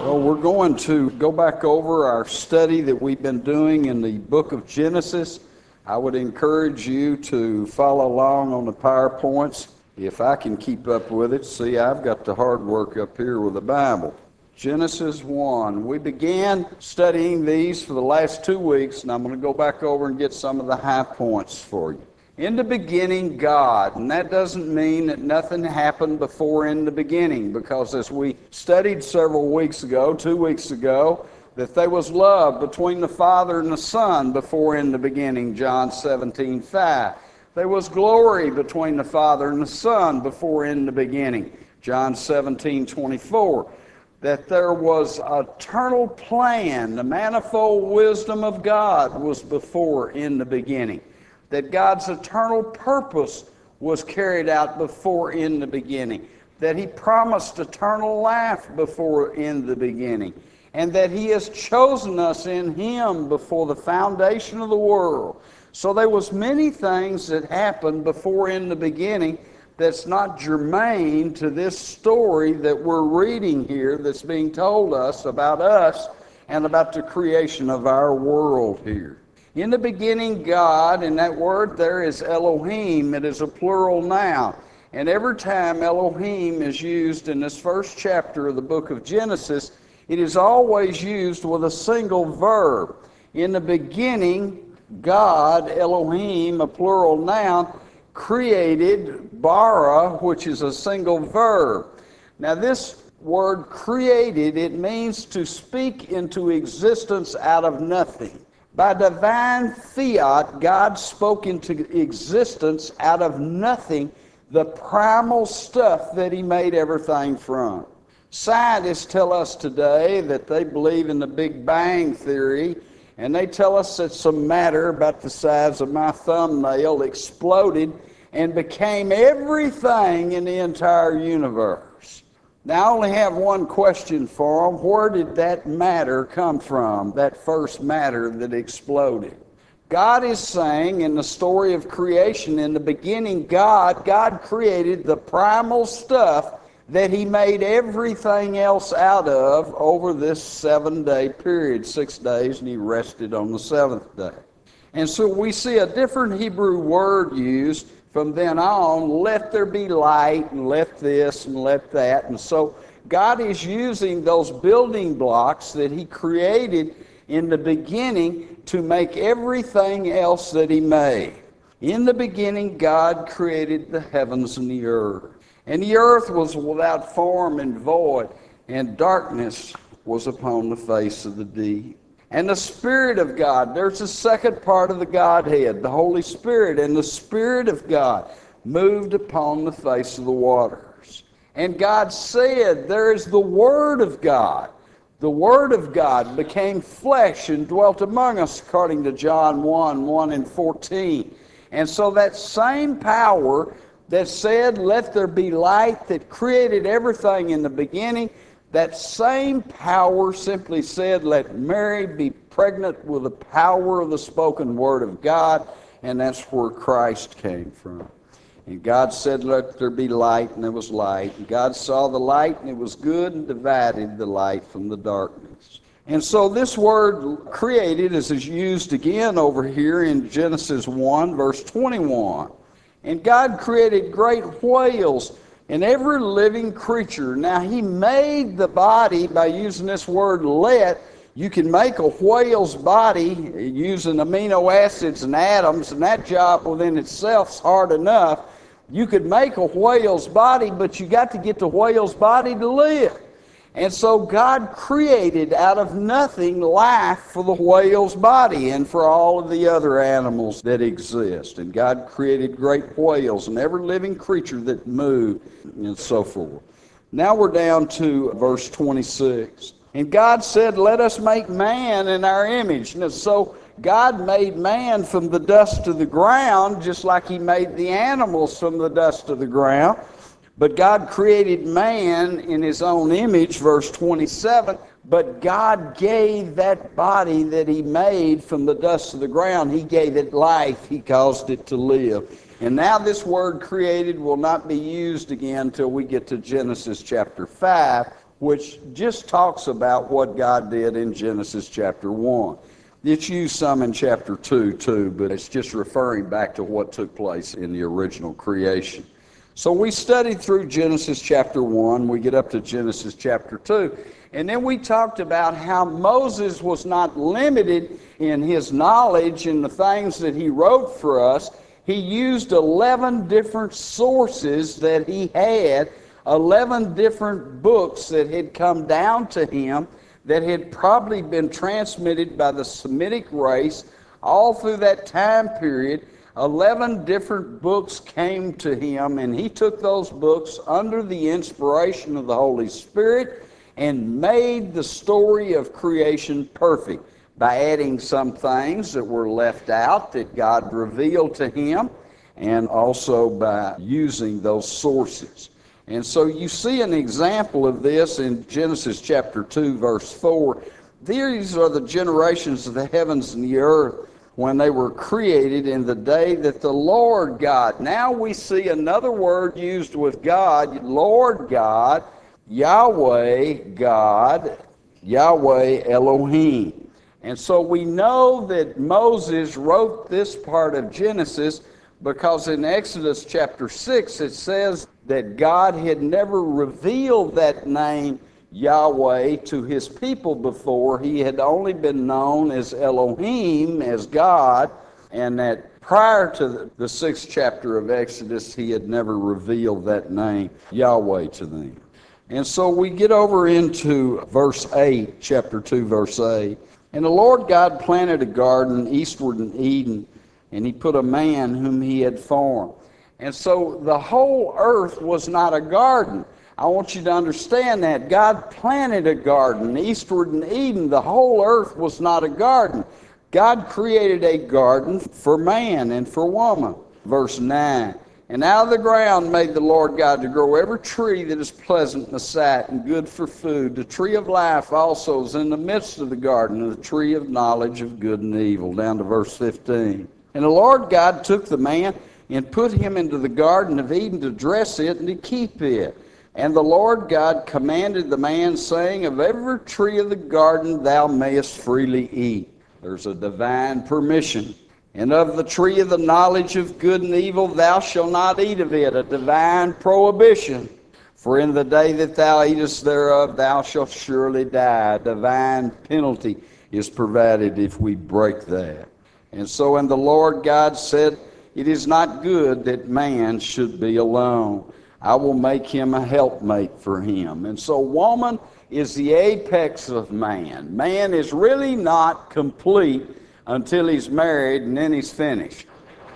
Well, we're going to go back over our study that we've been doing in the book of Genesis. I would encourage you to follow along on the PowerPoints if I can keep up with it. See, I've got the hard work up here with the Bible. Genesis 1. We began studying these for the last 2 weeks, and I'm going to go back over and get some of the high points for you. In the beginning, God, and that doesn't mean that nothing happened before in the beginning, because as we studied several weeks ago, 2 weeks ago, that there was love between the Father and the Son before in the beginning, John 17:5. There was glory between the Father and the Son before in the beginning, John 17:24. That there was an eternal plan, the manifold wisdom of God was before in the beginning. That God's eternal purpose was carried out before in the beginning, that He promised eternal life before in the beginning, and that He has chosen us in Him before the foundation of the world. So there was many things that happened before in the beginning that's not germane to this story that we're reading here that's being told us about and about the creation of our world here. In the beginning, God, and that word there is Elohim. It is a plural noun. And every time Elohim is used in this first chapter of the book of Genesis, it is always used with a single verb. In the beginning, God, Elohim, a plural noun, created bara, which is a single verb. Now this word created, it means to speak into existence out of nothing. By divine fiat, God spoke into existence out of nothing the primal stuff that He made everything from. Scientists tell us today that they believe in the Big Bang Theory, and they tell us that some matter about the size of my thumbnail exploded and became everything in the entire universe. Now, I only have one question for them. Where did that matter come from, that first matter that exploded? God is saying in the story of creation, in the beginning, God created the primal stuff that He made everything else out of over this 7-day period, 6 days, and He rested on the seventh day. And so we see a different Hebrew word used from then on. Let there be light, and let this, and let that. And so God is using those building blocks that He created in the beginning to make everything else that He made. In the beginning, God created the heavens and the earth. And the earth was without form and void, and darkness was upon the face of the deep. And the Spirit of God, there's a second part of the Godhead, the Holy Spirit, and the Spirit of God moved upon the face of the waters. And God said, there is the Word of God. The Word of God became flesh and dwelt among us, according to John 1 and 14. And so that same power that said, let there be light, that created everything in the beginning, that same power simply said, let Mary be pregnant with the power of the spoken word of God, and that's where Christ came from. And God said, let there be light, and there was light. And God saw the light, and it was good, and divided the light from the darkness. And so this word created is used again over here in Genesis 1, verse 21. And God created great whales and every living creature. Now, He made the body by using this word let. You can make a whale's body using amino acids and atoms, and that job within itself is hard enough. You could make a whale's body, but you got to get the whale's body to live. And so God created out of nothing life for the whale's body and for all of the other animals that exist. And God created great whales and every living creature that moved and so forth. Now we're down to verse 26. And God said, let us make man in our image. And so God made man from the dust of the ground, just like He made the animals from the dust of the ground. But God created man in His own image, verse 27. But God gave that body that He made from the dust of the ground, He gave it life. He caused it to live. And now this word created will not be used again until we get to Genesis chapter 5, which just talks about what God did in Genesis chapter 1. It's used some in chapter 2 too, but it's just referring back to what took place in the original creation. So we studied through Genesis chapter 1, we get up to Genesis chapter 2, and then we talked about how Moses was not limited in his knowledge and the things that he wrote for us. He used 11 different sources that he had, 11 different books that had come down to him that had probably been transmitted by the Semitic race all through that time period. 11 different books came to him, and he took those books under the inspiration of the Holy Spirit and made the story of creation perfect by adding some things that were left out that God revealed to him, and also by using those sources. And so you see an example of this in Genesis chapter 2, verse 4. These are the generations of the heavens and the earth when they were created in the day that the Lord God. Now we see another word used with God, Lord God, Yahweh God, Yahweh Elohim. And so we know that Moses wrote this part of Genesis because in Exodus chapter 6 it says that God had never revealed that name Yahweh to his people before. He had only been known as Elohim, as God, and that prior to the 6th chapter of Exodus, he had never revealed that name Yahweh to them. And so we get over into verse 8, chapter 2, verse 8. And the Lord God planted a garden eastward in Eden, and he put a man whom he had formed. And so the whole earth was not a garden. I want you to understand that. God planted a garden eastward in Eden. The whole earth was not a garden. God created a garden for man and for woman. Verse 9. And out of the ground made the Lord God to grow every tree that is pleasant in the sight and good for food. The tree of life also is in the midst of the garden, and the tree of knowledge of good and evil. Down to verse 15. And the Lord God took the man and put him into the garden of Eden to dress it and to keep it. And the Lord God commanded the man, saying, of every tree of the garden thou mayest freely eat. There's a divine permission. And of the tree of the knowledge of good and evil thou shalt not eat of it, a divine prohibition. For in the day that thou eatest thereof thou shalt surely die. A divine penalty is provided if we break that. And so, and the Lord God said, it is not good that man should be alone. I will make him a helpmate for him. And so woman is the apex of man. Man is really not complete until he's married, and then he's finished.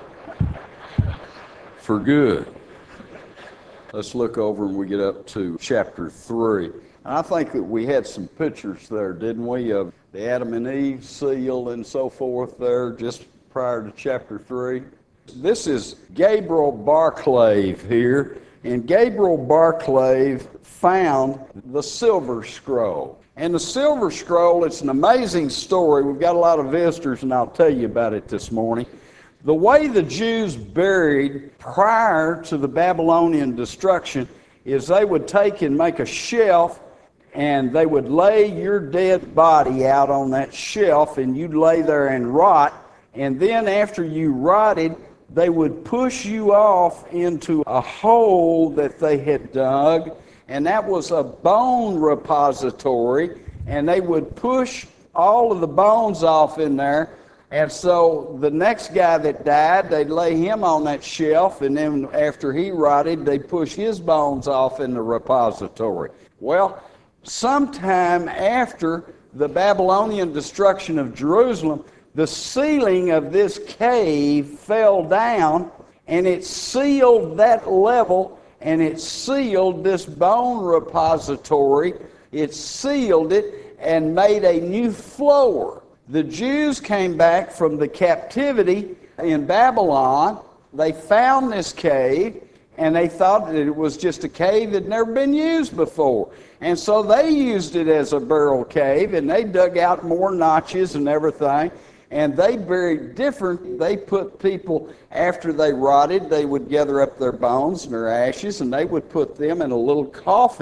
For good. Let's look over and we get up to chapter 3. And I think that we had some pictures there, didn't we, of the Adam and Eve seal and so forth there just prior to chapter 3. This is Gabriel Barclay here, and Gabriel Barclay found the Silver Scroll. And the Silver Scroll, it's an amazing story. We've got a lot of visitors, and I'll tell you about it this morning. The way the Jews buried prior to the Babylonian destruction is they would take and make a shelf, and they would lay your dead body out on that shelf, and you'd lay there and rot. And then after you rotted, they would push you off into a hole that they had dug, and that was a bone repository, and they would push all of the bones off in there. And so the next guy that died, they'd lay him on that shelf, and then after he rotted, they'd push his bones off in the repository. Well, sometime after the Babylonian destruction of Jerusalem, the ceiling of this cave fell down, and it sealed that level, and it sealed this bone repository. It sealed it and made a new floor. The Jews came back from the captivity in Babylon. They found this cave, and they thought that it was just a cave that had never been used before. And so they used it as a burial cave, and they dug out more notches and everything. And they buried different. They put people, after they rotted, they would gather up their bones and their ashes, and they would put them in a little coffin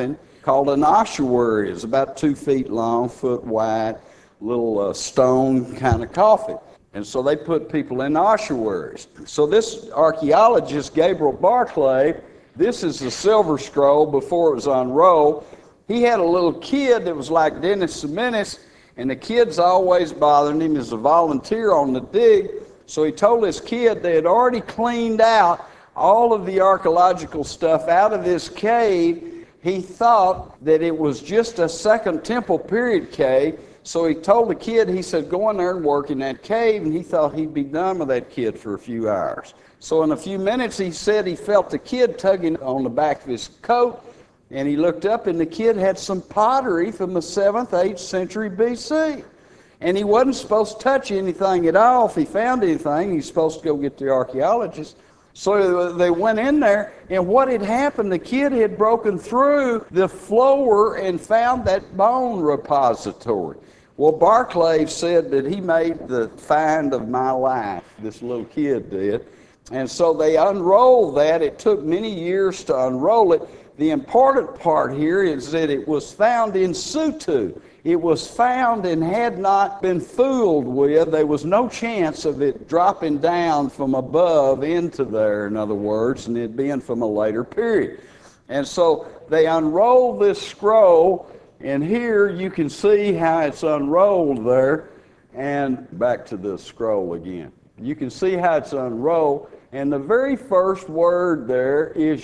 called an ossuary. It's about 2 feet long, foot wide, little stone kind of coffin. And so they put people in ossuaries. So this archaeologist, Gabriel Barclay, this is the silver scroll before it was unrolled. He had a little kid that was like Dennis the Menace, and the kid's always bothering him as a volunteer on the dig. So he told his kid they had already cleaned out all of the archaeological stuff out of this cave. He thought that it was just a Second Temple period cave. So he told the kid, he said, go in there and work in that cave, and he thought he'd be done with that kid for a few hours. So in a few minutes, he said he felt the kid tugging on the back of his coat, and he looked up, and the kid had some pottery from the 7th, 8th century BC. And he wasn't supposed to touch anything at all. If he found anything, he's supposed to go get the archaeologist. So they went in there, and what had happened, the kid had broken through the floor and found that bone repository. Well, Barclay said that he made the find of my life, this little kid did. And so they unrolled that. It took many years to unroll it. The important part here is that it was found in situ. It was found and had not been fooled with. There was no chance of it dropping down from above into there, in other words, and it being from a later period. And so they unrolled this scroll, and here you can see how it's unrolled there. And back to the scroll again. You can see how it's unrolled. And the very first word there is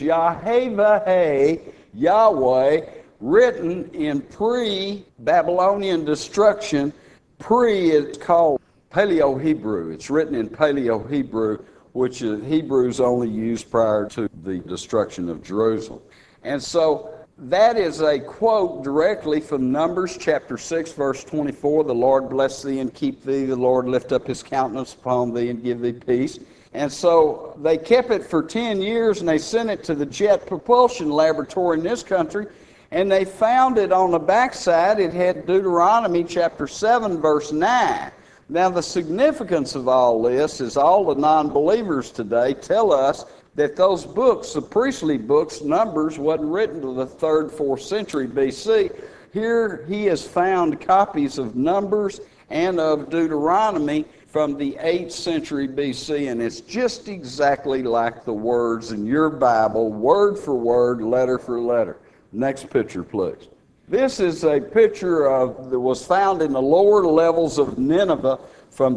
Yahweh, Yahweh, written in pre-Babylonian destruction. It's called Paleo-Hebrew. It's written in Paleo-Hebrew, which Hebrews only used prior to the destruction of Jerusalem. And so that is a quote directly from Numbers chapter 6, verse 24. The Lord bless thee and keep thee. The Lord lift up his countenance upon thee and give thee peace. And so they kept it for 10 years, and they sent it to the Jet Propulsion Laboratory in this country, and they found it on the backside. It had Deuteronomy chapter 7, verse 9. Now, the significance of all this is all the non-believers today tell us that those books, the priestly books, Numbers, wasn't written to the 3rd, 4th century BC. Here he has found copies of Numbers and of Deuteronomy from the 8th century BC, and it's just exactly like the words in your Bible, word for word, letter for letter. Next picture, please. This is a picture that was found in the lower levels of Nineveh from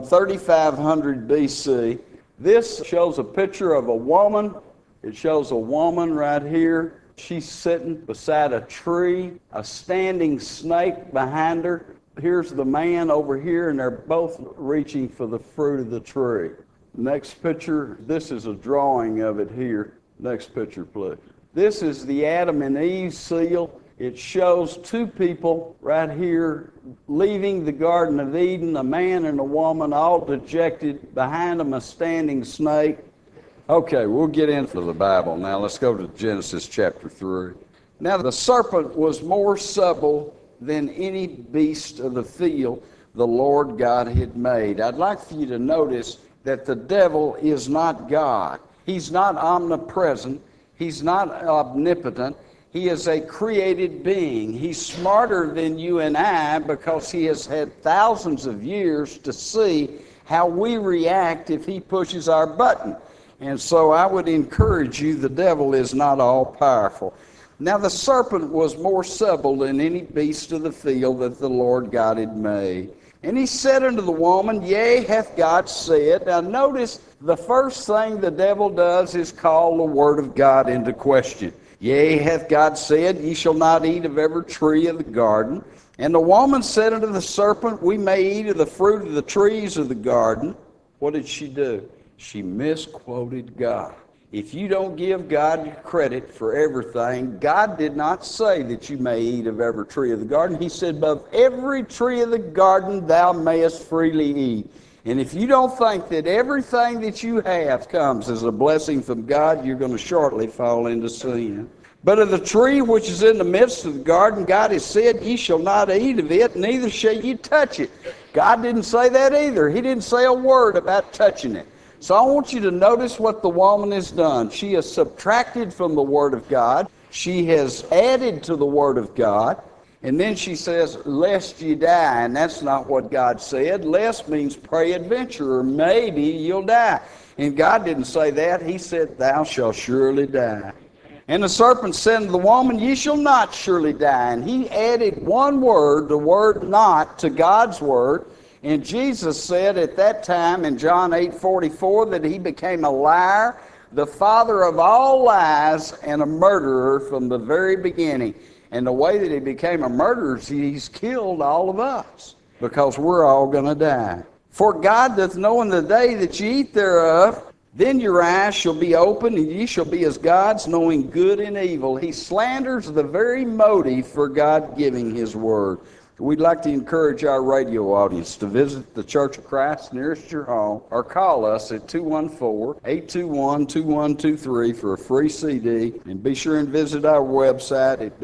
3500 BC. This shows a picture of a woman. It shows a woman right here. She's sitting beside a tree, a standing snake behind her. Here's the man over here, and they're both reaching for the fruit of the tree. Next picture, this is a drawing of it here. Next picture, please. This is the Adam and Eve seal. It shows two people right here leaving the Garden of Eden, a man and a woman, all dejected, behind them a standing snake. Okay, we'll get into the Bible now. Let's go to Genesis chapter 3. Now the serpent was more subtle than any beast of the field the Lord God had made. I'd like for you to notice that the devil is not God. He's not omnipresent. He's not omnipotent. He is a created being. He's smarter than you and I because he has had thousands of years to see how we react if he pushes our button. And so I would encourage you, the devil is not all powerful. Now the serpent was more subtle than any beast of the field that the Lord God had made. And he said unto the woman, Yea, hath God said. Now notice the first thing the devil does is call the word of God into question. Yea, hath God said, Ye shall not eat of every tree of the garden. And the woman said unto the serpent, We may eat of the fruit of the trees of the garden. What did she do? She misquoted God. If you don't give God credit for everything, God did not say that you may eat of every tree of the garden. He said, of every tree of the garden thou mayest freely eat. And if you don't think that everything that you have comes as a blessing from God, you're going to shortly fall into sin. But of the tree which is in the midst of the garden, God has said, Ye shall not eat of it, neither shall ye touch it. God didn't say that either. He didn't say a word about touching it. So I want you to notice what the woman has done. She has subtracted from the Word of God. She has added to the Word of God. And then she says, lest you die. And that's not what God said. Lest means peradventure, or maybe you'll die. And God didn't say that. He said, thou shalt surely die. And the serpent said to the woman, ye shall not surely die. And he added one word, the word not, to God's word. And Jesus said at that time in John 8:44 that he became a liar, the father of all lies, and a murderer from the very beginning. And the way that he became a murderer is he's killed all of us, because we're all going to die. For God doth know in the day that ye eat thereof, then your eyes shall be opened, and ye shall be as gods, knowing good and evil. He slanders the very motive for God giving his word. We'd like to encourage our radio audience to visit the Church of Christ nearest your home, or call us at 214-821-2123 for a free CD. And be sure and visit our website at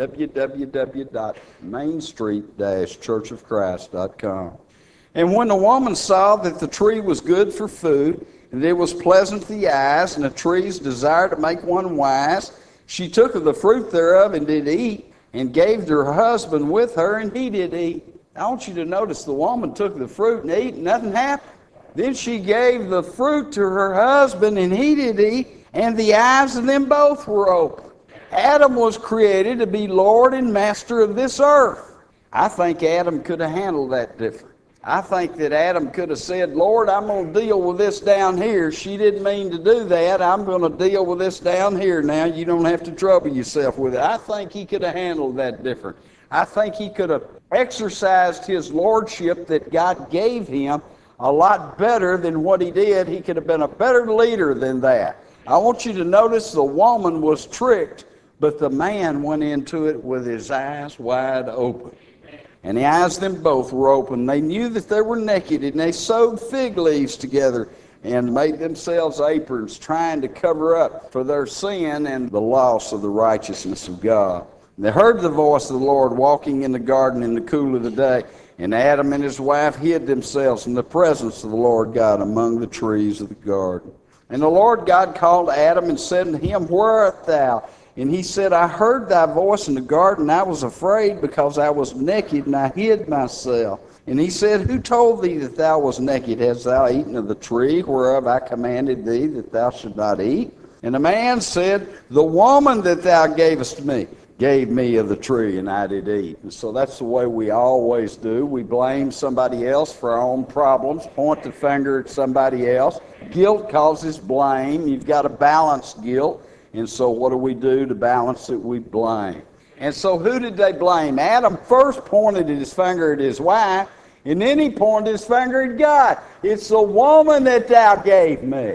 www.mainstreet-churchofchrist.com. And when the woman saw that the tree was good for food, and it was pleasant to the eyes, and the tree's desire to make one wise, she took of the fruit thereof and did eat, and gave to her husband with her, and he did eat. I want you to notice the woman took the fruit and ate, and nothing happened. Then she gave the fruit to her husband, and he did eat, and the eyes of them both were open. Adam was created to be Lord and Master of this earth. I think Adam could have handled that different. I think that Adam could have said, Lord, I'm going to deal with this down here. She didn't mean to do that. I'm going to deal with this down here now. You don't have to trouble yourself with it. I think he could have handled that different. I think he could have exercised his lordship that God gave him a lot better than what he did. He could have been a better leader than that. I want you to notice the woman was tricked, but the man went into it with his eyes wide open. And the eyes of them both were open. They knew that they were naked, and they sewed fig leaves together and made themselves aprons, trying to cover up for their sin and the loss of the righteousness of God. And they heard the voice of the Lord walking in the garden in the cool of the day. And Adam and his wife hid themselves in the presence of the Lord God among the trees of the garden. And the Lord God called Adam and said unto him, where art thou? And he said, I heard thy voice in the garden. I was afraid because I was naked, and I hid myself. And he said, who told thee that thou wast naked? Hast thou eaten of the tree whereof I commanded thee that thou should not eat? And the man said, the woman that thou gavest me gave me of the tree, and I did eat. And so that's the way we always do. We blame somebody else for our own problems, point the finger at somebody else. Guilt causes blame. You've got to balance guilt. And so what do we do to balance it? We blame. And so who did they blame? Adam first pointed his finger at his wife, and then he pointed his finger at God. It's the woman that thou gave me.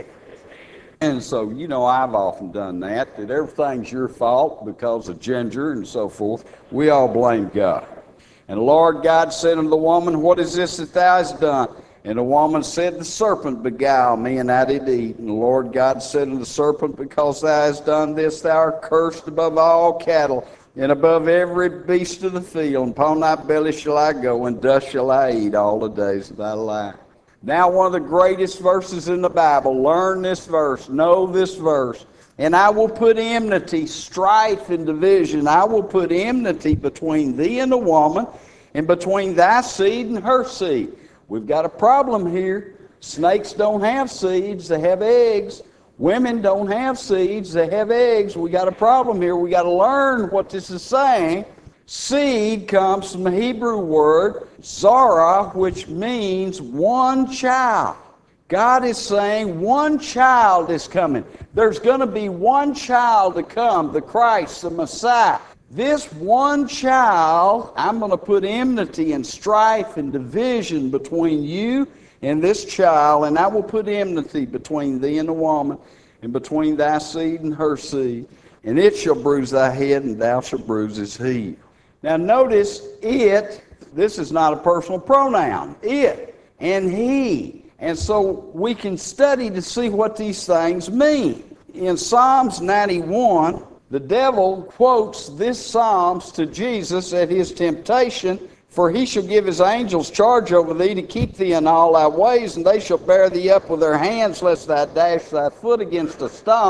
And so, you know, I've often done that everything's your fault because of Ginger and so forth. We all blame God. And the Lord God said unto the woman, what is this that thou hast done? And the woman said, the serpent beguiled me, and I did eat. And the Lord God said unto the serpent, because thou hast done this, thou art cursed above all cattle, and above every beast of the field. And upon thy belly shall I go, and dust shall I eat all the days of thy life. Now one of the greatest verses in the Bible. Learn this verse. Know this verse. And I will put enmity, strife, and division. I will put enmity between thee and the woman, and between thy seed and her seed. We've got a problem here. Snakes don't have seeds, they have eggs. Women don't have seeds, they have eggs. We got a problem here. We got to learn what this is saying. Seed comes from the Hebrew word zara, which means one child. God is saying one child is coming. There's going to be one child to come, the Christ, the Messiah. This one child, I'm going to put enmity and strife and division between you and this child, and I will put enmity between thee and the woman, and between thy seed and her seed, and it shall bruise thy head, and thou shalt bruise his heel. Now notice, it, this is not a personal pronoun, it and he. And so we can study to see what these things mean. In Psalms 91, the devil quotes this Psalms to Jesus at his temptation, for he shall give his angels charge over thee to keep thee in all thy ways, and they shall bear thee up with their hands, lest thou dash thy foot against a stone.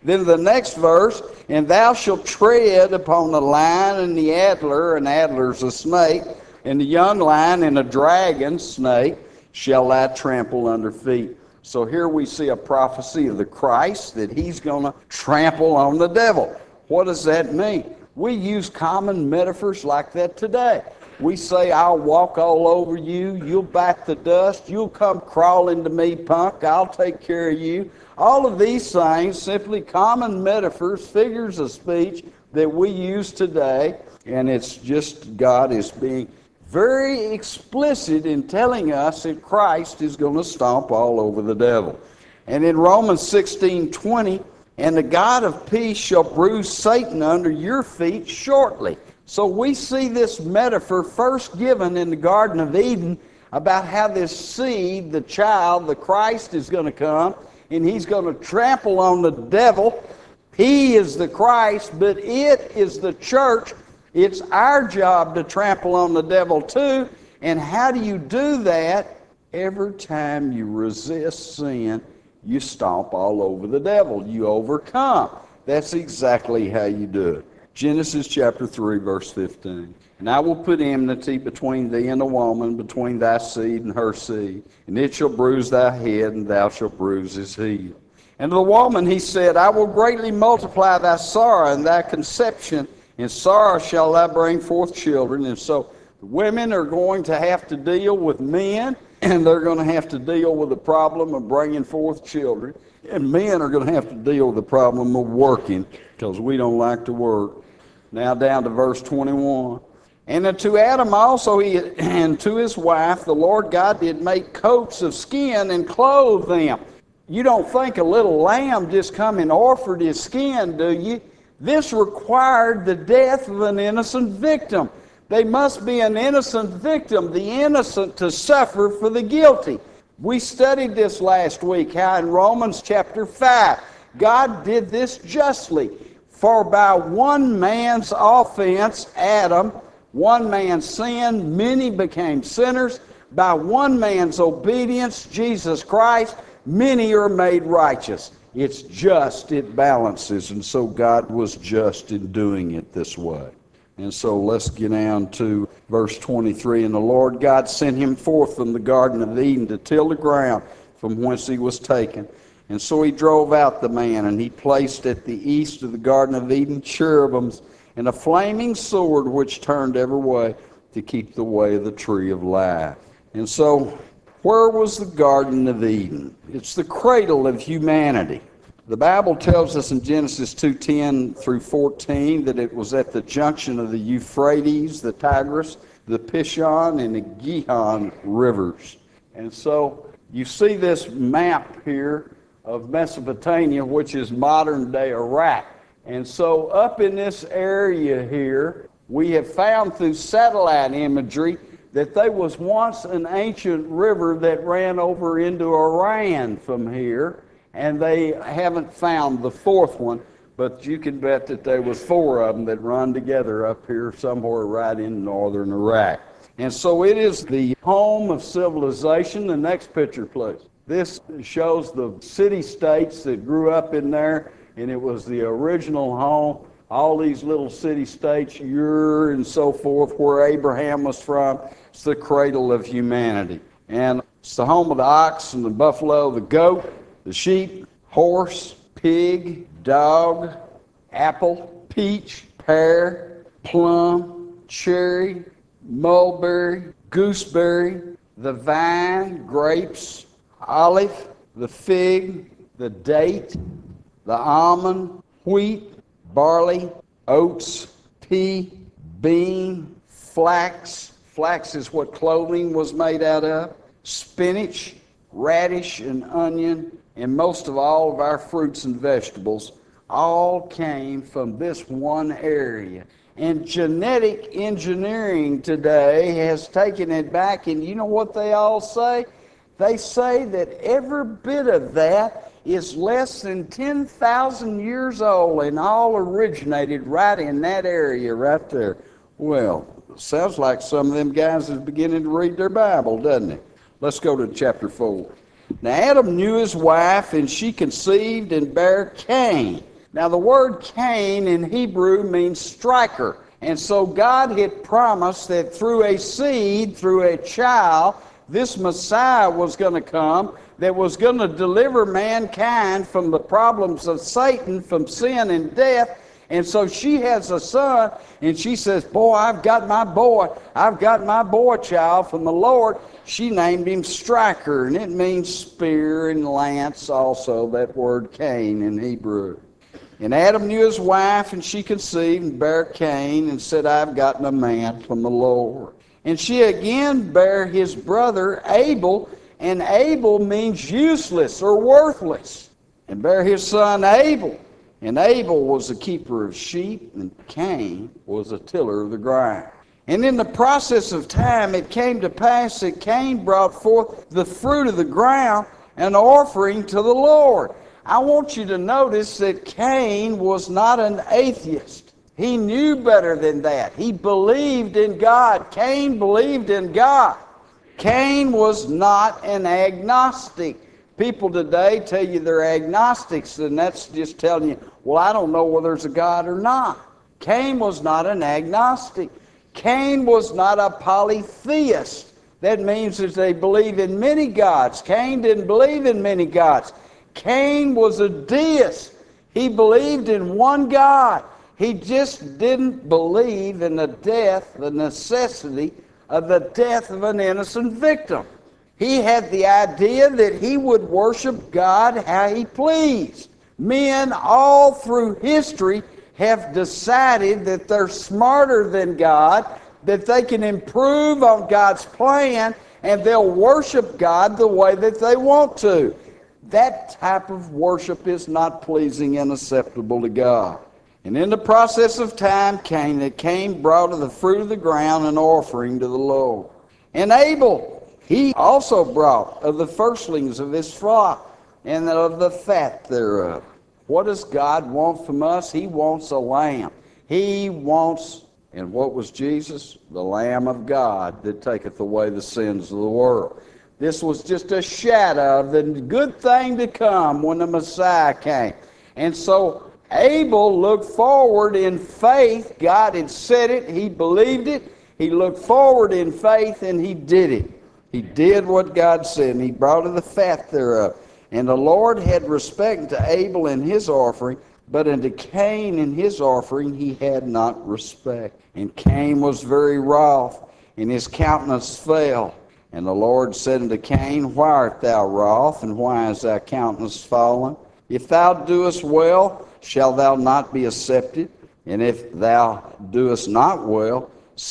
Then the next verse, and thou shalt tread upon the lion and the adder, an adder's a snake, and the young lion and a dragon, snake, shall thou trample under feet. So here we see a prophecy of the Christ that he's going to trample on the devil. What does that mean? We use common metaphors like that today. We say, I'll walk all over you, you'll bite the dust, you'll come crawling to me, punk, I'll take care of you. All of these things, simply common metaphors, figures of speech that we use today, and it's just God is being very explicit in telling us that Christ is going to stomp all over the devil. And in Romans 16:20, and the God of peace shall bruise Satan under your feet shortly. So we see this metaphor first given in the Garden of Eden about how this seed, the child, the Christ, is going to come, and he's going to trample on the devil. He is the Christ, but it is the church. It's our job to trample on the devil too. And how do you do that? Every time you resist sin, you stomp all over the devil. You overcome. That's exactly how you do it. Genesis chapter 3, verse 15. And I will put enmity between thee and the woman, between thy seed and her seed. And it shall bruise thy head, and thou shalt bruise his heel. And to the woman he said, I will greatly multiply thy sorrow and thy conception. In sorrow shall thou bring forth children. And so women are going to have to deal with men, and they're going to have to deal with the problem of bringing forth children. And men are going to have to deal with the problem of working, because we don't like to work. Now down to verse 21. And unto Adam also and to his wife the Lord God did make coats of skin and clothe them. You don't think a little lamb just come and offered his skin, do you? This required the death of an innocent victim. They must be an innocent victim, the innocent to suffer for the guilty. We studied this last week, how in Romans chapter 5, God did this justly. For by one man's offense, Adam, one man's sin, many became sinners. By one man's obedience, Jesus Christ, many are made righteous. It's just, it balances, and so God was just in doing it this way. And so let's get down to verse 23. And the Lord God sent him forth from the Garden of Eden to till the ground from whence he was taken. And so he drove out the man, and he placed at the east of the Garden of Eden cherubims and a flaming sword which turned every way to keep the way of the tree of life. And so, where was the Garden of Eden? It's the cradle of humanity. The Bible tells us in Genesis 2:10 through 14 that it was at the junction of the Euphrates, the Tigris, the Pishon, and the Gihon rivers. And so, you see this map here of Mesopotamia, which is modern-day Iraq. And so up in this area here, we have found through satellite imagery that there was once an ancient river that ran over into Iran from here, and they haven't found the fourth one, but you can bet that there was four of them that run together up here somewhere right in northern Iraq. And so it is the home of civilization. The next picture, please. This shows the city-states that grew up in there, and it was the original home. All these little city-states, Ur and so forth, where Abraham was from. It's the cradle of humanity. And it's the home of the ox and the buffalo, the goat, the sheep, horse, pig, dog, apple, peach, pear, plum, cherry, mulberry, gooseberry, the vine, grapes, olive, the fig, the date, the almond, wheat, barley, oats, pea, bean, flax. Flax is what clothing was made out of. Spinach, radish, and onion, and most of all of our fruits and vegetables all came from this one area. And genetic engineering today has taken it back, and you know what they all say? They say that every bit of that is less than 10,000 years old and all originated right in that area right there. Well, sounds like some of them guys is beginning to read their Bible, doesn't it? Let's go to chapter 4. Now Adam knew his wife, and she conceived and bare Cain. Now, the word Cain in Hebrew means striker. And so God had promised that through a seed, through a child, this Messiah was going to come that was going to deliver mankind from the problems of Satan, from sin and death. And so she has a son, and she says, boy, I've got my boy child from the Lord. She named him Striker, and it means spear and lance also, that word Cain in Hebrew. And Adam knew his wife, and she conceived and bare Cain, and said, I've gotten a man from the Lord. And she again bare his brother Abel, and Abel means useless or worthless, and bare his son Abel. And Abel was a keeper of sheep, and Cain was a tiller of the ground. And in the process of time it came to pass that Cain brought forth the fruit of the ground, an offering to the Lord. I want you to notice that Cain was not an atheist. He knew better than that. He believed in God. Cain believed in God. Cain was not an agnostic. People today tell you they're agnostics, and that's just telling you, well, I don't know whether there's a God or not. Cain was not an agnostic. Cain was not a polytheist. That means that they believe in many gods. Cain didn't believe in many gods. Cain was a deist. He believed in one God. He just didn't believe in the necessity of the death of an innocent victim. He had the idea that he would worship God how he pleased. Men all through history have decided that they're smarter than God, that they can improve on God's plan, and they'll worship God the way that they want to. That type of worship is not pleasing and acceptable to God. And in the process of time, Cain brought of the fruit of the ground an offering to the Lord. And Abel, he also brought of the firstlings of his flock, and of the fat thereof. What does God want from us? He wants a lamb. He wants, and what was Jesus? The Lamb of God that taketh away the sins of the world. This was just a shadow of the good thing to come when the Messiah came. And so Abel looked forward in faith. God had said it. He believed it. He looked forward in faith, and he did it. He did what God said, and he brought of the fat thereof. And the Lord had respect to Abel in his offering, but unto Cain in his offering he had not respect. And Cain was very wroth, and his countenance fell. And the Lord said unto Cain, why art thou wroth, and why is thy countenance fallen? If thou doest well, shall thou not be accepted? And if thou doest not well,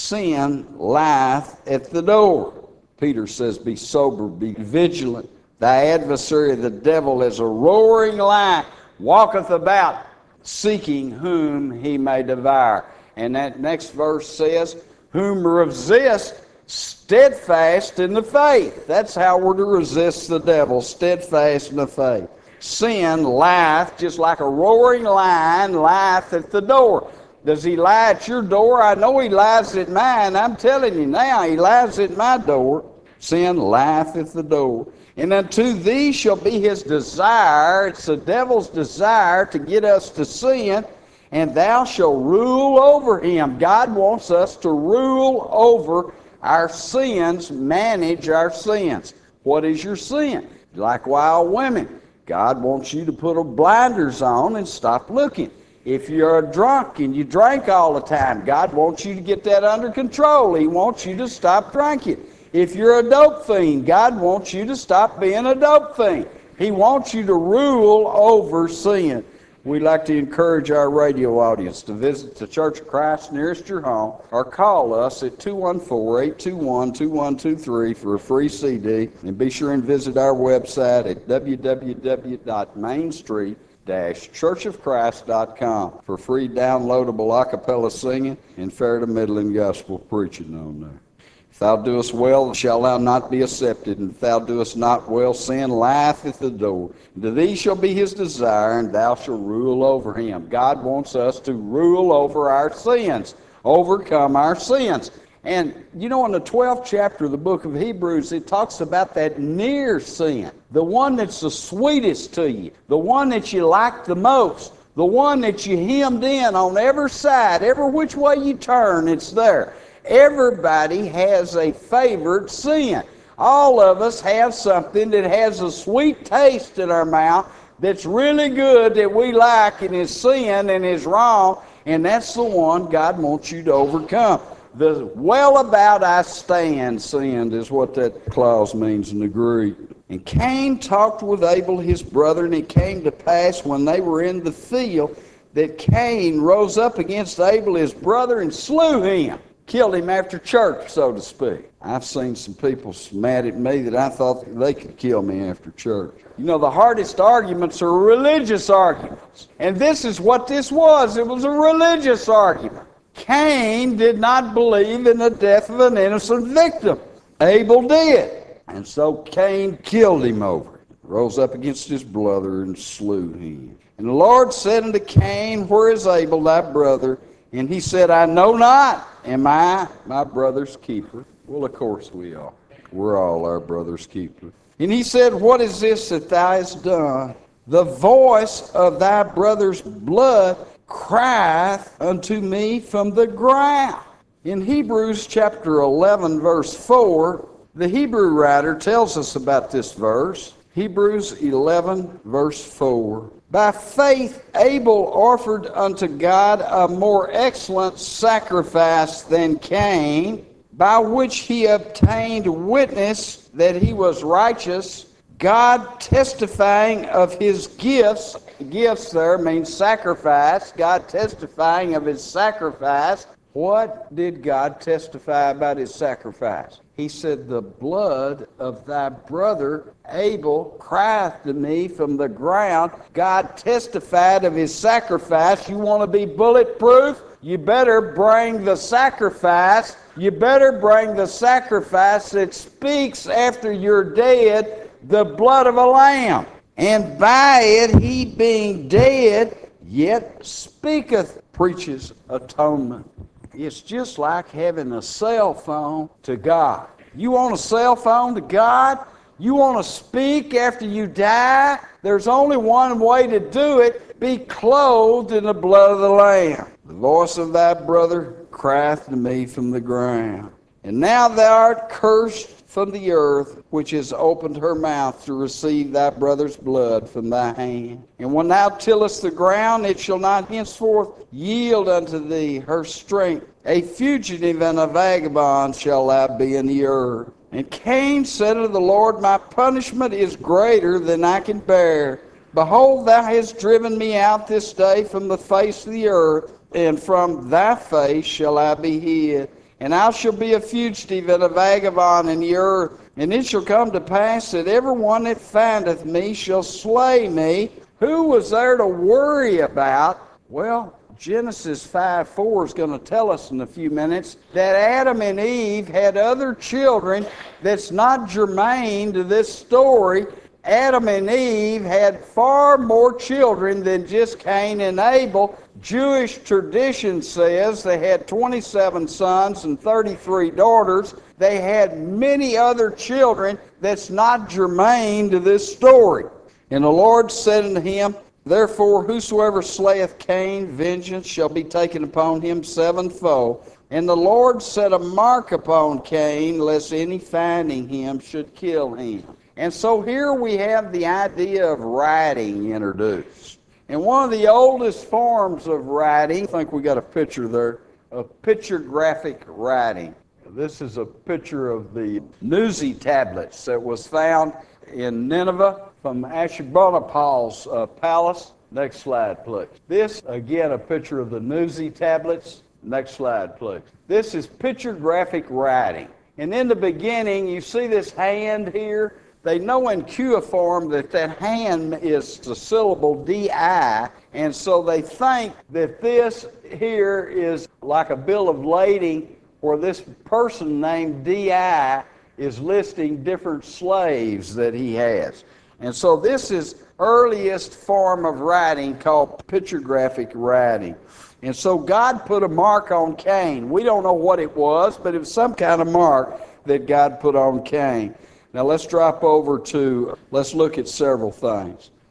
sin lieth at the door. Peter says, be sober, be vigilant. Thy adversary, the devil, as a roaring lion, walketh about, seeking whom he may devour. And that next verse says, whom resist steadfast in the faith. That's how we're to resist the devil, steadfast in the faith. Sin lieth, just like a roaring lion, lieth at the door. Does he lie at your door? I know he lies at mine. I'm telling you now, he lies at my door. Sin lieth at the door. And unto thee shall be his desire. It's the devil's desire to get us to sin, and thou shalt rule over him. God wants us to rule over our sins, manage our sins. What is your sin? Like wild women. God wants you to put blinders on and stop looking. If you're a drunk and you drink all the time, God wants you to get that under control. He wants you to stop drinking. If you're a dope fiend, God wants you to stop being a dope fiend. He wants you to rule over sin. We'd like to encourage our radio audience to visit the Church of Christ nearest your home, or call us at 214-821-2123 for a free CD. And be sure and visit our website at www.mainstreet-churchofchrist.com for free downloadable a cappella singing and fair to middling gospel preaching on there. If thou doest well, shalt thou not be accepted, and if thou doest not well, sin lieth at the door. And to thee shall be his desire, and thou shalt rule over him. God wants us to rule over our sins, overcome our sins. And you know, in the 12th chapter of the book of Hebrews, it talks about that near sin, the one that's the sweetest to you, the one that you like the most. The one that you hemmed in on every side, every which way you turn, it's there. Everybody has a favored sin. All of us have something that has a sweet taste in our mouth that's really good that we like and is sin and is wrong, and that's the one God wants you to overcome. The well about I stand sinned is what that clause means in the Greek. And Cain talked with Abel his brother, and it came to pass when they were in the field that Cain rose up against Abel his brother and slew him. Killed him after church, so to speak. I've seen some people mad at me that I thought they could kill me after church. You know, the hardest arguments are religious arguments. And this is what this was. It was a religious argument. Cain did not believe in the death of an innocent victim. Abel did. And so Cain killed him over it. Rose up against his brother and slew him. And the Lord said unto Cain, Where is Abel thy brother? And he said, I know not. Am I my brother's keeper? Well, of course we are. We're all our brother's keeper. And he said, What is this that thou hast done? The voice of thy brother's blood crieth unto me from the ground. In Hebrews chapter 11, verse 4, the Hebrew writer tells us about this verse. Hebrews 11, verse 4. By faith Abel offered unto God a more excellent sacrifice than Cain, by which he obtained witness that he was righteous, God testifying of his gifts. Gifts there means sacrifice. God testifying of his sacrifice. What did God testify about his sacrifice? He said, The blood of thy brother Abel crieth to me from the ground. God testified of his sacrifice. You want to be bulletproof? You better bring the sacrifice. You better bring the sacrifice that speaks after you're dead, the blood of a lamb. And by it he being dead, yet speaketh, preaches atonement. It's just like having a cell phone to God. You want a cell phone to God? You want to speak after you die? There's only one way to do it. Be clothed in the blood of the Lamb. The voice of thy brother crieth to me from the ground. And now thou art cursed from the earth, which has opened her mouth to receive thy brother's blood from thy hand. And when thou tillest the ground, it shall not henceforth yield unto thee her strength. A fugitive and a vagabond shall thou be in the earth. And Cain said unto the Lord, My punishment is greater than I can bear. Behold, thou hast driven me out this day from the face of the earth, and from thy face shall I be hid. And I shall be a fugitive and a vagabond in the earth. And it shall come to pass that every one that findeth me shall slay me. Who was there to worry about? Well, Genesis 5:4 is going to tell us in a few minutes that Adam and Eve had other children that's not germane to this story. Adam and Eve had far more children than just Cain and Abel. Jewish tradition says they had 27 sons and 33 daughters. They had many other children that's not germane to this story. And the Lord said unto him, Therefore whosoever slayeth Cain, vengeance shall be taken upon him sevenfold. And the Lord set a mark upon Cain, lest any finding him should kill him. And so here we have the idea of writing introduced. And one of the oldest forms of writing, I think we got a picture there, of pictographic writing. This is a picture of the Nuzi tablets that was found in Nineveh from Ashurbanipal's palace. Next slide, please. This, again, a picture of the Nuzi tablets. Next slide, please. This is pictographic writing. And in the beginning, you see this hand here. They know in cuneiform that that hand is the syllable D-I, and so they think that this here is like a bill of lading where this person named D-I is listing different slaves that he has. And so this is earliest form of writing called pictographic writing. And so God put a mark on Cain. We don't know what it was, but it was some kind of mark that God put on Cain. Now let's drop over to, let's look at several things.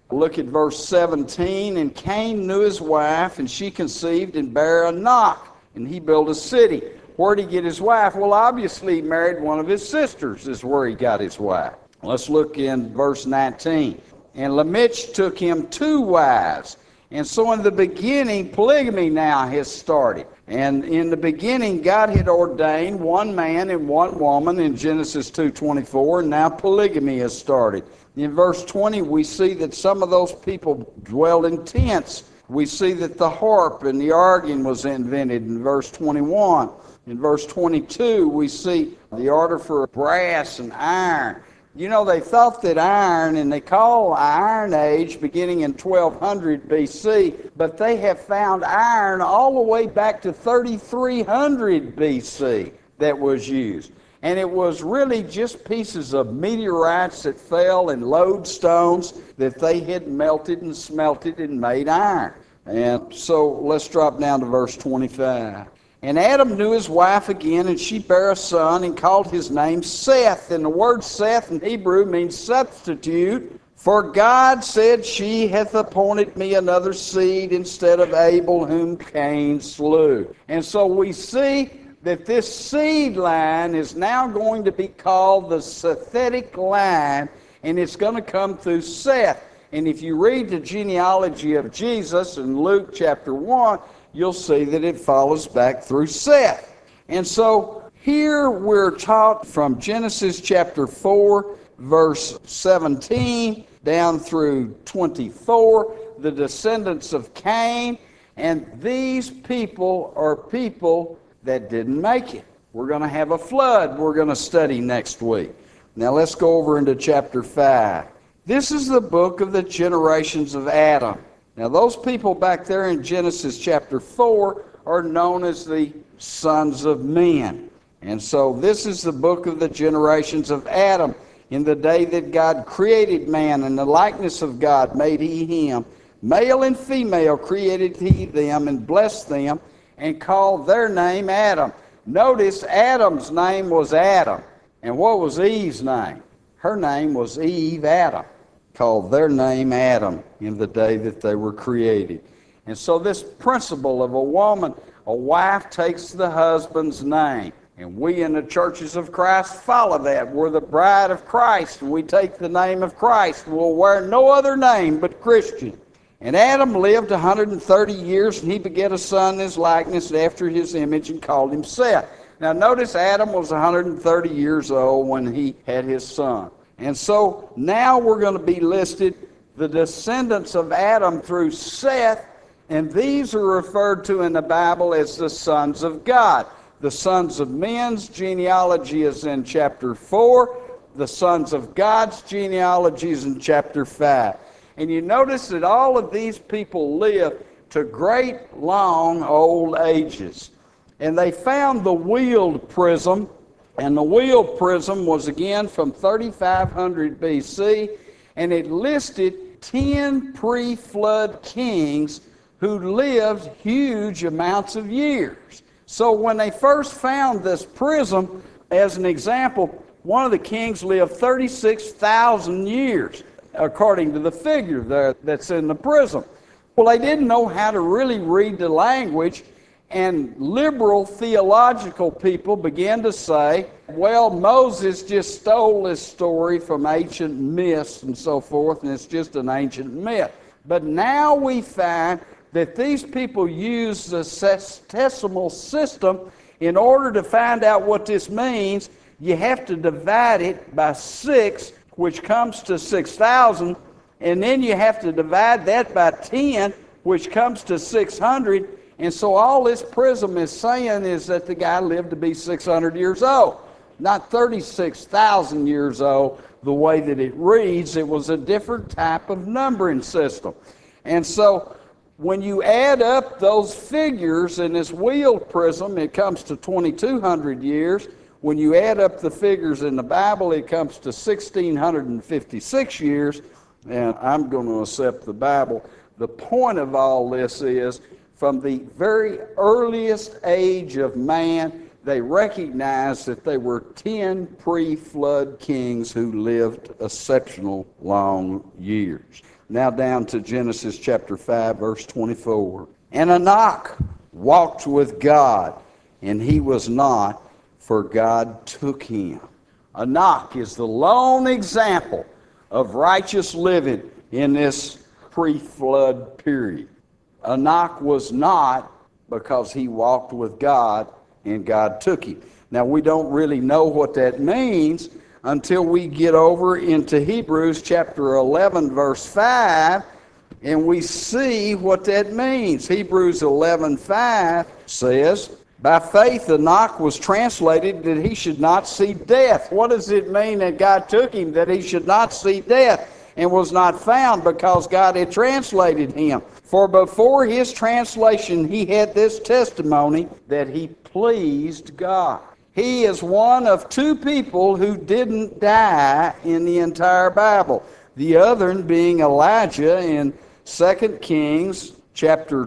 Look at verse 17. And Cain knew his wife, and she conceived and bare Enoch, and he built a city. Where'd he get his wife? Well, obviously he married one of his sisters is where he got his wife. Let's look in verse 19. And Lamech took him 2 wives. And so in the beginning, polygamy now has started. And in the beginning, God had ordained one man and one woman in Genesis 2:24, and now polygamy has started. In verse 20, we see that some of those people dwelled in tents. We see that the harp and the organ was invented in verse 21. In verse 22, we see the order for brass and iron. You know, they thought that iron, and they call Iron Age beginning in 1200 BC, but they have found iron all the way back to 3300 BC that was used. And it was really just pieces of meteorites that fell and lodestones that they had melted and smelted and made iron. And so let's drop down to verse 25. And Adam knew his wife again, and she bare a son, and called his name Seth. And the word Seth in Hebrew means substitute. For God said, she hath appointed me another seed instead of Abel, whom Cain slew. And so we see that this seed line is now going to be called the Sethitic line, and it's going to come through Seth. And if you read the genealogy of Jesus in Luke chapter 1, you'll see that it follows back through Seth. And so here we're taught from Genesis chapter 4, verse 17, down through 24, the descendants of Cain. And these people are people that didn't make it. We're going to have a flood we're going to study next week. Now let's go over into chapter 5. This is the book of the generations of Adam. Now those people back there in Genesis chapter 4 are known as the sons of men. And so this is the book of the generations of Adam. In the day that God created man, in the likeness of God made he him. Male and female created he them, and blessed them, and called their name Adam. Notice Adam's name was Adam. And what was Eve's name? Her name was Eve Adam. Called their name Adam in the day that they were created. And so this principle of a wife takes the husband's name. And we in the churches of Christ follow that. We're the bride of Christ, and we take the name of Christ. We'll wear no other name but Christian. And Adam lived 130 years, and he begat a son in his likeness after his image, and called him Seth. Now notice Adam was 130 years old when he had his son. And so now we're going to be listed the descendants of Adam through Seth, and these are referred to in the Bible as the sons of God. The sons of men's genealogy is in chapter 4. The sons of God's genealogy is in chapter 5. And you notice that all of these people lived to great, long, old ages. And they found the wheeled prism. And the wheeled prism was again from 3500 BC, and it listed 10 pre-flood kings who lived huge amounts of years. So when they first found this prism, as an example, one of the kings lived 36,000 years, according to the figure there that's in the prism. Well, they didn't know how to really read the language, and liberal theological people began to say, well, Moses just stole this story from ancient myths and so forth, and it's just an ancient myth. But now we find that these people use the sextesimal system. In order to find out what this means, you have to divide it by 6, which comes to 6,000, and then you have to divide that by 10, which comes to 600. And so all this prism is saying is that the guy lived to be 600 years old, not 36,000 years old the way that it reads. It was a different type of numbering system. And so when you add up those figures in this wheeled prism, it comes to 2,200 years. When you add up the figures in the Bible, it comes to 1,656 years. And I'm going to accept the Bible. The point of all this is, from the very earliest age of man, they recognized that there were 10 pre-flood kings who lived exceptional long years. Now down to Genesis chapter 5, verse 24. And Enoch walked with God, and he was not, for God took him. Enoch is the lone example of righteous living in this pre-flood period. Enoch was not, because he walked with God and God took him. Now we don't really know what that means until we get over into Hebrews chapter 11 verse 5 and we see what that means. Hebrews 11:5 says, by faith Enoch was translated that he should not see death. What does it mean that God took him, that he should not see death, and was not found because God had translated him? For before his translation he had this testimony, that he pleased God. He is one of two people who didn't die in the entire Bible. The other being Elijah in 2 Kings chapter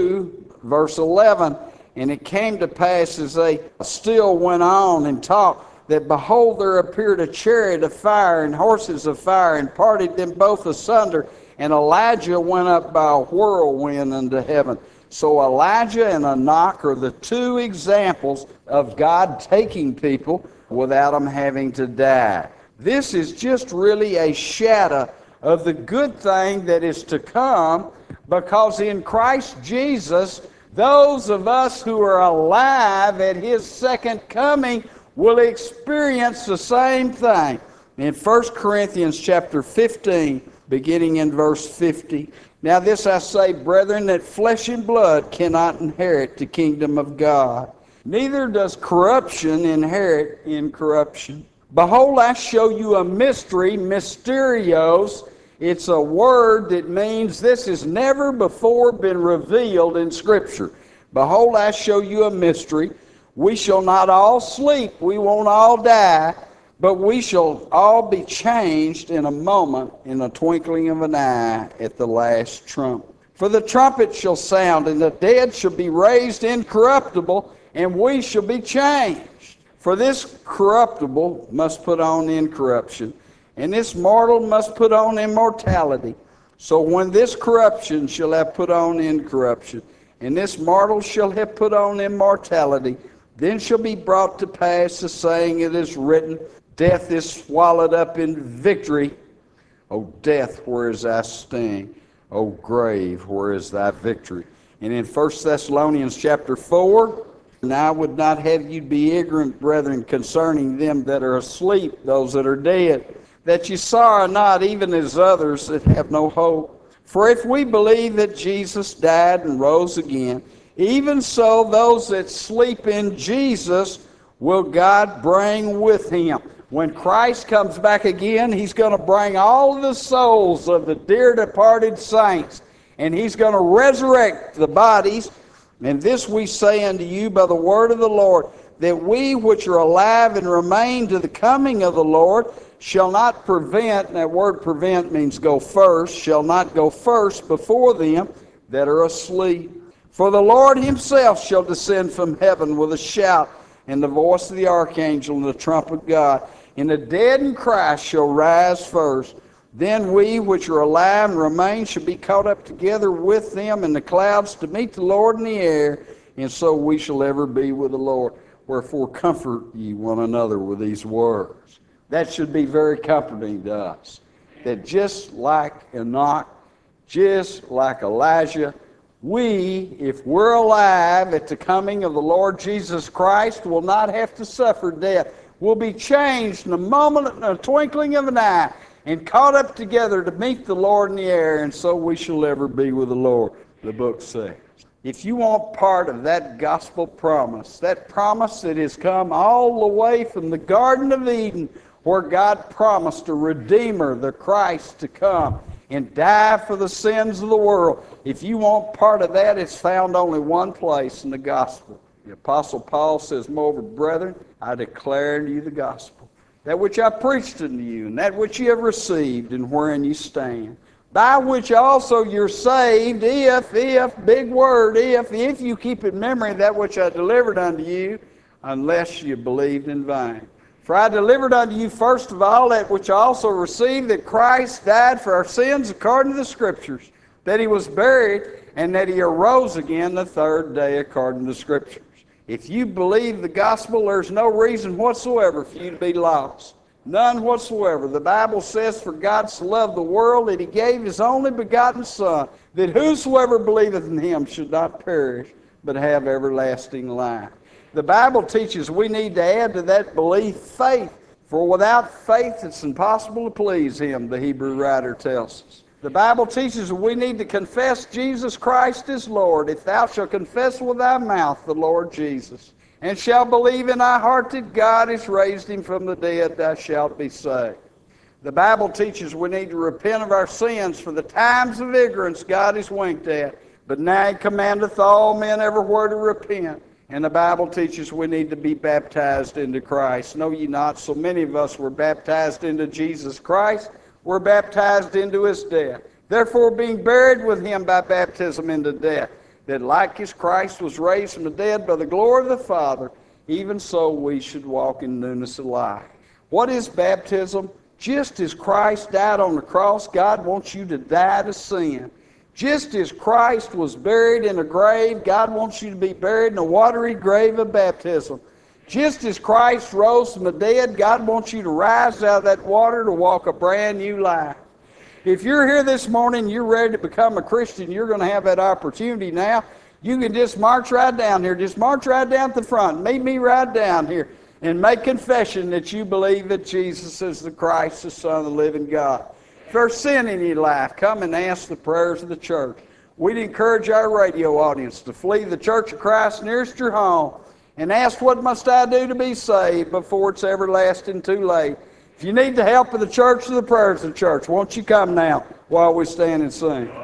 2 verse 11. And it came to pass as they still went on and talked, that behold, there appeared a chariot of fire and horses of fire, and parted them both asunder. And Elijah went up by a whirlwind into heaven. So Elijah and Enoch are the two examples of God taking people without them having to die. This is just really a shadow of the good thing that is to come, because in Christ Jesus, those of us who are alive at his second coming will experience the same thing. In 1 Corinthians chapter 15, beginning in verse 50, now this I say, brethren, that flesh and blood cannot inherit the kingdom of God, neither does corruption inherit incorruption. Behold, I show you a mystery, mysterios. It's a word that means this has never before been revealed in Scripture. Behold, I show you a mystery. We shall not all sleep, we won't all die, but we shall all be changed in a moment, in a twinkling of an eye, at the last trump. For the trumpet shall sound, and the dead shall be raised incorruptible, and we shall be changed. For this corruptible must put on incorruption, and this mortal must put on immortality. So when this corruption shall have put on incorruption, and this mortal shall have put on immortality, then shall be brought to pass the saying it is written, death is swallowed up in victory. O death, where is thy sting? O grave, where is thy victory? And in 1 Thessalonians chapter 4, and I would not have you be ignorant, brethren, concerning them that are asleep, those that are dead, that ye sorrow not, even as others that have no hope. For if we believe that Jesus died and rose again, even so those that sleep in Jesus will God bring with him. When Christ comes back again, he's going to bring all the souls of the dear departed saints, and he's going to resurrect the bodies. And this we say unto you by the word of the Lord, that we which are alive and remain to the coming of the Lord shall not prevent, and that word prevent means go first, shall not go first before them that are asleep. For the Lord himself shall descend from heaven with a shout, and the voice of the archangel, and the trump of God. And the dead in Christ shall rise first. Then we which are alive and remain shall be caught up together with them in the clouds to meet the Lord in the air, and so we shall ever be with the Lord. Wherefore comfort ye one another with these words. That should be very comforting to us. That just like Enoch, just like Elijah, we, if we're alive at the coming of the Lord Jesus Christ, will not have to suffer death. We'll be changed in a moment, in a twinkling of an eye, and caught up together to meet the Lord in the air, and so we shall ever be with the Lord, the book says. If you want part of that gospel promise that has come all the way from the Garden of Eden, where God promised a Redeemer, the Christ, to come and die for the sins of the world. If you want part of that, it's found only one place in the gospel. The Apostle Paul says, moreover, brethren, I declare unto you the gospel, that which I preached unto you, and that which ye have received, and wherein ye stand, by which also you're saved, if, big word, if you keep in memory that which I delivered unto you, unless you believed in vain. For I delivered unto you first of all that which I also received, that Christ died for our sins according to the Scriptures, that he was buried, and that he arose again the third day according to the Scriptures. If you believe the gospel, there's no reason whatsoever for you to be lost. None whatsoever. The Bible says, for God so loved the world that he gave his only begotten Son, that whosoever believeth in him should not perish, but have everlasting life. The Bible teaches we need to add to that belief faith. For without faith it's impossible to please him, the Hebrew writer tells us. The Bible teaches we need to confess Jesus Christ as Lord. If thou shalt confess with thy mouth the Lord Jesus, and shalt believe in thy heart that God has raised him from the dead, thou shalt be saved. The Bible teaches we need to repent of our sins, for the times of ignorance God has winked at. But now he commandeth all men everywhere to repent. And the Bible teaches we need to be baptized into Christ. Know ye not, so many of us were baptized into Jesus Christ, were baptized into his death. Therefore, being buried with him by baptism into death, that like as Christ was raised from the dead by the glory of the Father, even so we should walk in newness of life. What is baptism? Just as Christ died on the cross, God wants you to die to sin. Just as Christ was buried in a grave, God wants you to be buried in a watery grave of baptism. Just as Christ rose from the dead, God wants you to rise out of that water to walk a brand new life. If you're here this morning, you're ready to become a Christian, you're going to have that opportunity now. You can just march right down here. Just march right down at the front. Meet me right down here and make confession that you believe that Jesus is the Christ, the Son of the living God. If there's sin in your life, come and ask the prayers of the church. We'd encourage our radio audience to flee the Church of Christ nearest your home and ask, what must I do to be saved, before it's everlasting too late. If you need the help of the church or the prayers of the church, won't you come now while we stand and sing?